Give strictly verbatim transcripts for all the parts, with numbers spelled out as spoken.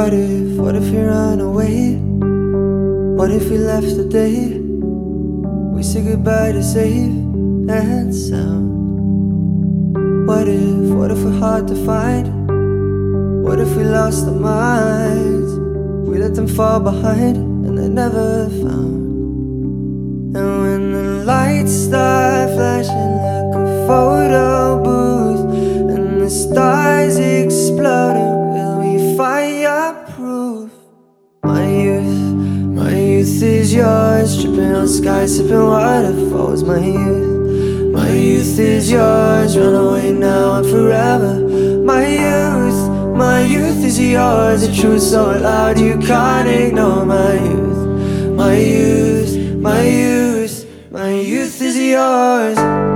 what if, what if we ran away? What if we left today? We say goodbye to safe and sound. What if, what if we're hard to find? What if we lost our minds? We let them fall behind and they never found. And when the lights start flashing like a photo booth and the stars exploding, will we fireproof? My youth, my youth is yours, tripping on skies, sipping waterfalls. My youth, my youth is yours, run away now and forever. My youth, my youth is yours, the truth so loud you can't ignore. My youth, my youth, my youth, my youth is yours.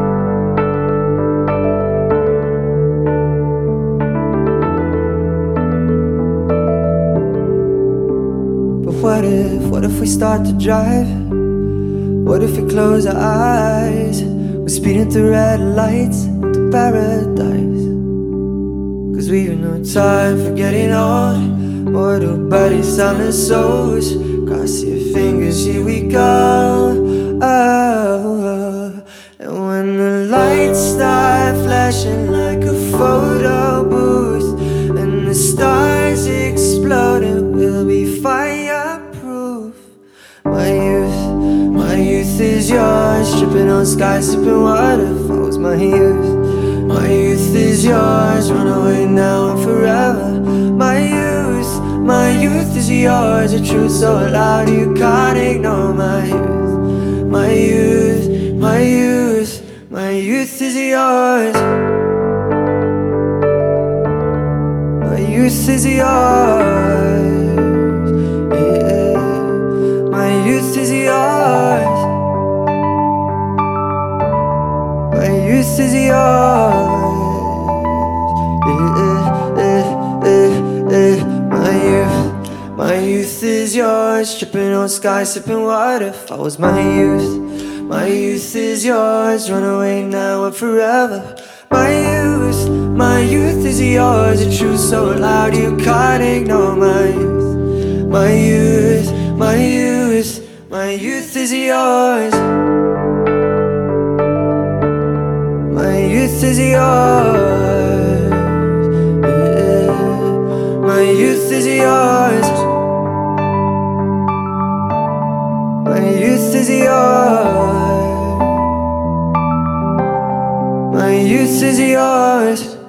But what if, what if we start to drive? What if we close our eyes? We're speeding through red lights into paradise. Cause we've no time for getting old. Mortal bodies, silent souls. Cross your fingers, here we go. Oh, and when the lights start flashing like a photo booth and the stars exploding, we'll be fireproof. My youth, my youth is yours, tripping on skies, sipping waterfalls. My youth, my youth is yours, run away now and forever. My youth, my youth is yours, the truth so loud you can't ignore. My youth, my youth, my youth, my youth is yours. My youth is yours, yeah. My youth is yours. My youth is yours, yeah, yeah, yeah, yeah. My youth, my youth is yours, tripping on skies, sipping waterfalls. My youth, my youth is yours, run away now and forever. My youth, my youth is yours, the truth so loud you can't ignore. My youth, my youth, my youth, my youth is yours. My youth is yours, yeah. My youth is yours. My youth is yours. My youth is yours.